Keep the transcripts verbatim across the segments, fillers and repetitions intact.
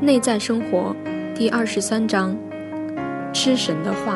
内在生活第二十三章，吃神的话。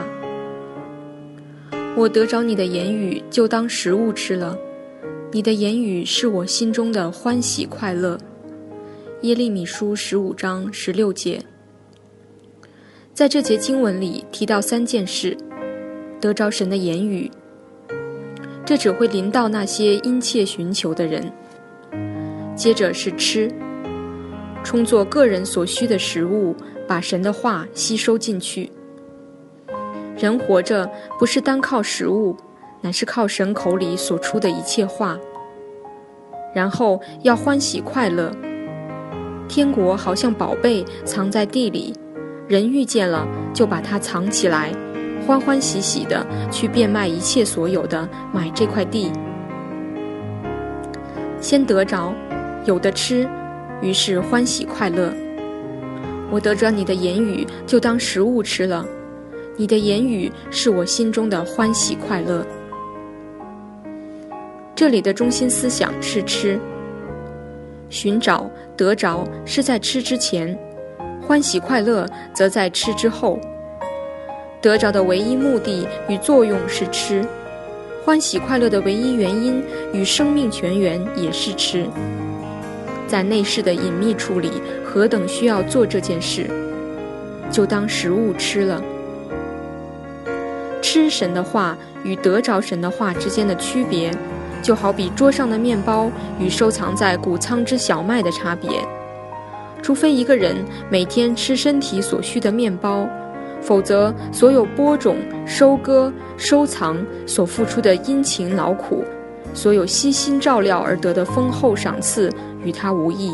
我得着你的言语，就当食物吃了。你的言语是我心中的欢喜快乐。耶利米书十五章十六节。在这节经文里提到三件事：得着神的言语，这只会临到那些殷切寻求的人；接着是吃，充作个人所需的食物，把神的话吸收进去。人活着不是单靠食物，乃是靠神口里所出的一切话。然后要欢喜快乐，天国好像宝贝藏在地里，人遇见了就把它藏起来，欢欢喜喜的去变卖一切所有的，买这块地。先得着，有的吃，于是欢喜快乐。我得着你的言语，就当食物吃了。你的言语是我心中的欢喜快乐。这里的中心思想是吃，寻找得着是在吃之前，欢喜快乐则在吃之后。得着的唯一目的与作用是吃，欢喜快乐的唯一原因与生命泉源也是吃。在内室的隐秘处里，何等需要做这件事，就当食物吃了。吃神的话与得着神的话之间的区别，就好比桌上的面包与收藏在谷仓之小麦的差别。除非一个人每天吃身体所需的面包，否则所有播种、收割、收藏所付出的殷勤劳苦，所有悉心照料而得的丰厚赏赐，与他无益。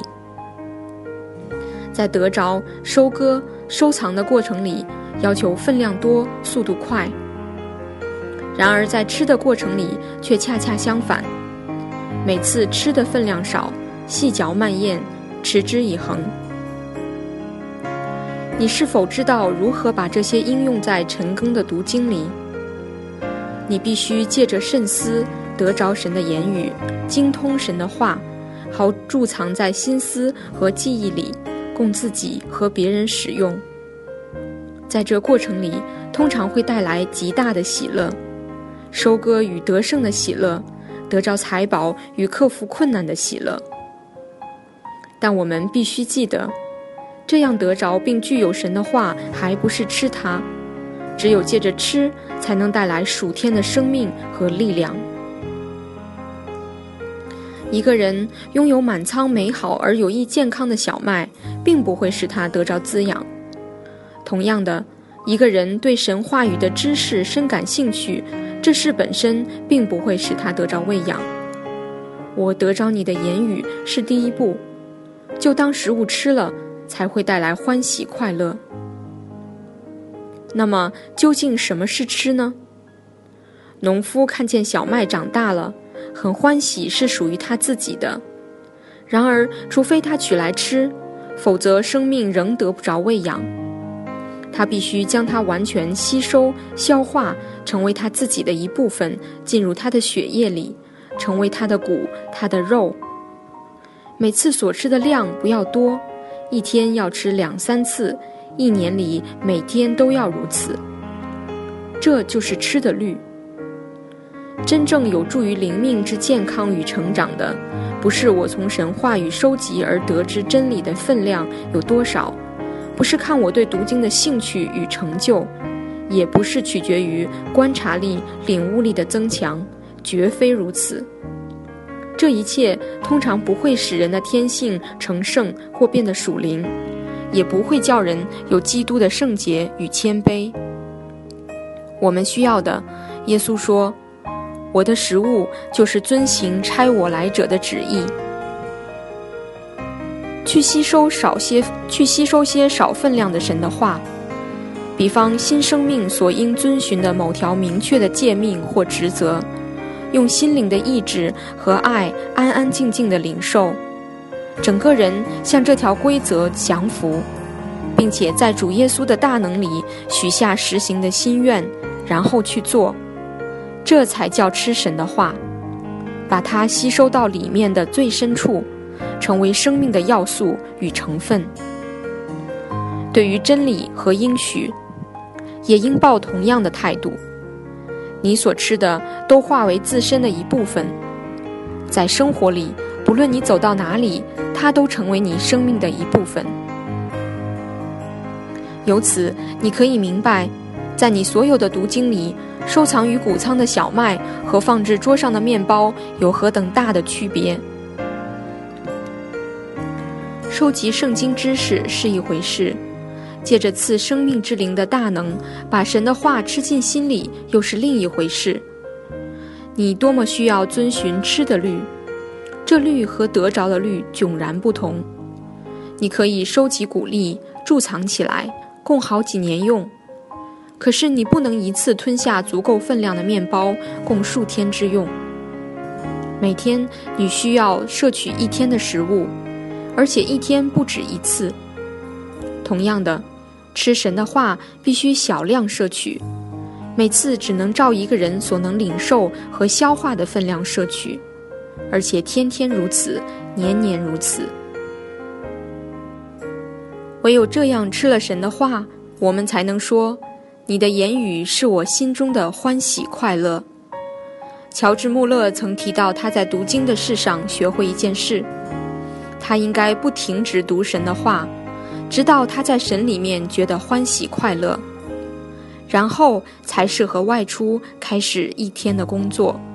在得着、收割、收藏的过程里，要求分量多、速度快。然而在吃的过程里却恰恰相反，每次吃的分量少，细嚼慢咽，持之以恒。你是否知道如何把这些应用在晨更的读经里？你必须借着慎思得着神的言语，精通神的话，好贮藏在心思和记忆里，供自己和别人使用。在这过程里，通常会带来极大的喜乐，收割与得胜的喜乐，得着财宝与克服困难的喜乐。但我们必须记得，这样得着并具有神的话，还不是吃它，只有借着吃，才能带来属天的生命和力量。一个人拥有满仓美好而有益健康的小麦，并不会使他得着滋养。同样的，一个人对神话语的知识深感兴趣，这事本身并不会使他得着喂养。我得着你的言语是第一步，就当食物吃了，才会带来欢喜快乐。那么究竟什么是吃呢？农夫看见小麦长大了，很欢喜，是属于他自己的。然而除非他取来吃，否则生命仍得不着喂养。他必须将它完全吸收消化，成为他自己的一部分，进入他的血液里，成为他的骨、他的肉。每次所吃的量不要多，一天要吃两三次，一年里每天都要如此。这就是吃的律。真正有助于灵命之健康与成长的，不是我从神话语收集而得知真理的分量有多少，不是看我对读经的兴趣与成就，也不是取决于观察力、领悟力的增强，绝非如此。这一切通常不会使人的天性成圣或变得属灵，也不会叫人有基督的圣洁与谦卑。我们需要的，耶稣说，我的食物就是遵行差我来者的旨意。去吸收少些，去吸收些少分量的神的话，比方新生命所应遵循的某条明确的诫命或职责，用心灵的意志和爱安安静静地领受，整个人向这条规则降服，并且在主耶稣的大能里许下实行的心愿，然后去做，这才叫吃神的话，把它吸收到里面的最深处，成为生命的要素与成分。 对于真理和应许，也应抱同样的态度。你所吃的都化为自身的一部分，在生活里，不论你走到哪里，它都成为你生命的一部分。由此，你可以明白，在你所有的读经里，收藏于谷仓的小麦和放置桌上的面包有何等大的区别。收集圣经知识是一回事，借着赐生命之灵的大能，把神的话吃进心里又是另一回事。你多么需要遵循吃的律，这律和得着的律迥然不同。你可以收集谷粒，贮藏起来，供好几年用，可是你不能一次吞下足够分量的面包，供数天之用。每天你需要摄取一天的食物，而且一天不止一次。同样的，吃神的话必须小量摄取，每次只能照一个人所能领受和消化的分量摄取，而且天天如此，年年如此。唯有这样吃了神的话，我们才能说，你的言语是我心中的欢喜快乐。乔治·穆勒曾提到他在读经的事上学会一件事，他应该不停止读神的话，直到他在神里面觉得欢喜快乐，然后才适合外出开始一天的工作。